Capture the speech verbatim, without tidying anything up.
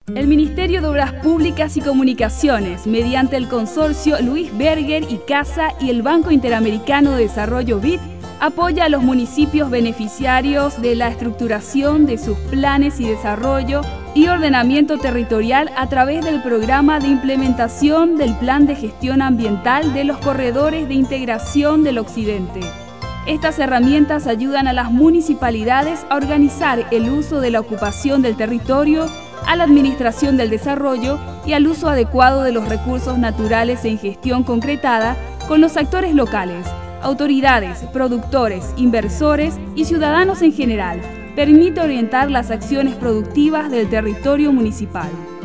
El Ministerio de Obras Públicas y Comunicaciones, mediante el consorcio Luis Berger y Casa y el Banco Interamericano de Desarrollo B I D, apoya a los municipios beneficiarios de la estructuración de sus planes y desarrollo y ordenamiento territorial a través del programa de implementación del Plan de Gestión Ambiental de los Corredores de Integración del Occidente. Estas herramientas ayudan a las municipalidades a organizar el uso de la ocupación del territorio, a la administración del desarrollo y al uso adecuado de los recursos naturales en gestión concretada con los actores locales, autoridades, productores, inversores y ciudadanos en general. Permite orientar las acciones productivas del territorio municipal.